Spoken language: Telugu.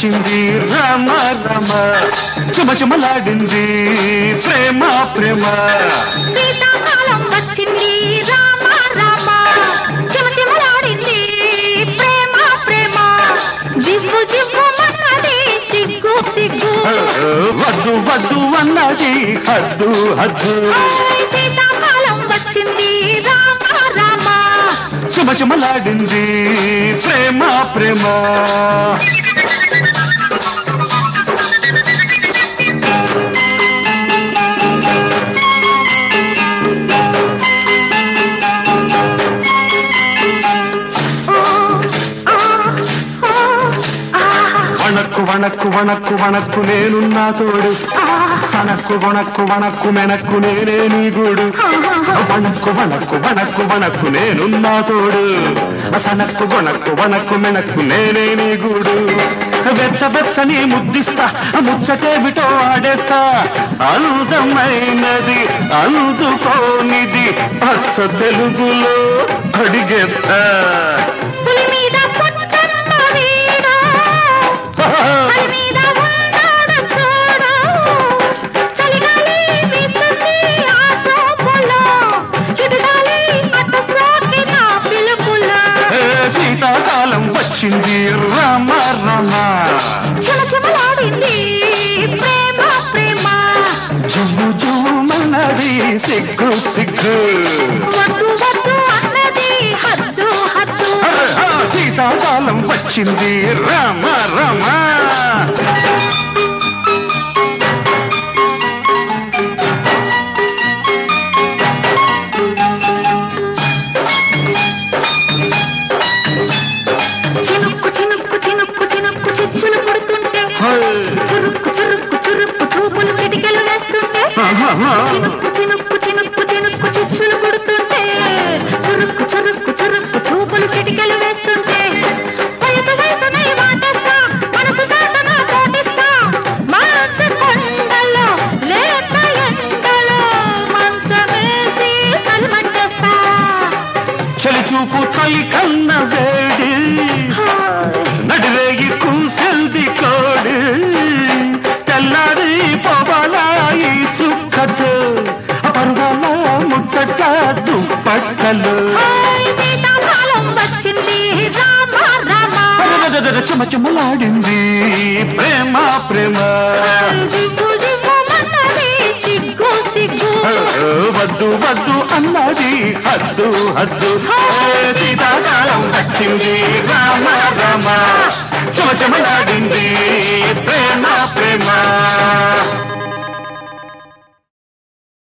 వచ్చింది రామ రామ చుమచుమలాడింది ప్రేమ ప్రేమ సీతాకాలం వచ్చింది రామ రామ చిమచిమలాడింది ప్రేమ ప్రేమ జివ్వు జివ్వు అన్నది సిగ్గు సిగ్గు వద్దు వద్దు అన్నది హద్దు హద్దు సీతాకాలం వచ్చింది రామ రామ చుమచుమలాడింది ప్రేమ ప్రేమ వణక్కు వణక్కు వణక్కు వణక్కు నేనున్నా తోడు సనక్కు వణక్కు వణక్కు మెనక్కు నేనే నీ గూడు వణక్కు వణక్కు వణక్కు వణక్కు నేనున్నా తోడు సనక్కు వణక్కు వణక్కు మెనక్కు నేనే నీ గూడు వెచ్చ వెచ్చని ముద్దిస్తా ముచ్చటేమిటో ఆడేస్తా అందమైనది అందుకోనిది అచ్చ తెలుగులో అడిగేస్తా శీతాకాలం వచ్చింది రామ రామ చిమచిమలాడింది ప్రేమ ప్రేమ జువ్వు జువ్వుమన్నది సిగ్గు సిగ్గు వద్దు వద్దు అన్నది హద్దు హద్దు శీతాకాలం వచ్చింది రామ రామ చురుక్కు చురుక్కు చురుక్కు చూపులు కిటికలు వేస్తుంటే చినుక్కు చినుక్కు చినుక్కు చినుక్కు చిచ్చులు పుడుతుంటే చురుక్కు చురుక్కు చురుక్కు చూపులు కిటికలు వేస్తుంటే వయసు వయసునై మాటేస్తా మనసు దాటనా పోటిస్తా మనసు కొండలో లేత ఎండలో మంచమేసి సల్మంచేస్తా చలి చూపు చలి కన్న వేడి నడిరేగి కూసెల్ది కోడి తెల్లారి పోవాలా ఈ చుక్కతో పరువాల ముచ్చట దుప్పట్టలు సీతాకాలం వచ్చింది రామ రామ చెమచెమలాడింది ప్రేమ ప్రేమ జివ్వు జివ్వు అన్నది సిగ్గు సిగ్గు వద్దు వద్దు అన్నది హద్దు హద్దు శీతాకాలం వచ్చింది రామ రామ చెమచెమలాడింది